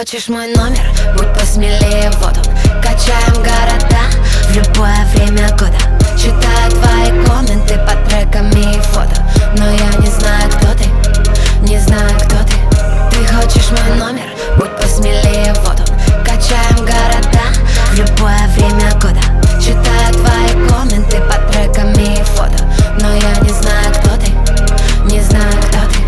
хочешь мой номер? Будь посмелее, вот он. Качаем города в любое время года. Читаю твои комменты под треками и фото. Но я не знаю, кто ты, не знаю, кто ты. Ты хочешь мой номер? Будь посмелее, вот он. Качаем города в любое время года. Читаю твои комменты под треками и фото. Но я не знаю, кто ты, не знаю, кто ты.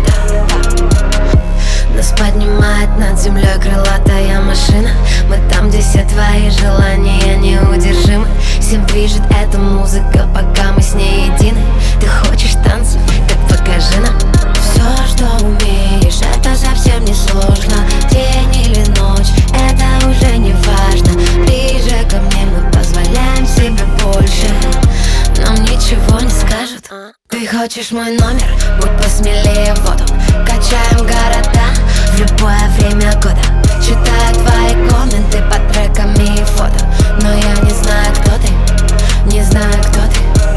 Нас поднимает над землей крылатая машина. Мы там, где все твои желания неудержимы. Всем движет эта музыка, пока мы с ней едины. Ты хочешь танцев, так покажи нам. Все, что умеешь, это совсем не сложно. День или ночь, это уже не важно. Ближе ко мне, мы позволяем себе больше. Нам ничего не скажут. Ты хочешь мой номер? Будь посмелее, вот он. Качаем города в любое время года. Читаю твои комменты под треками и фото. Но я не знаю, кто ты, не знаю, кто ты.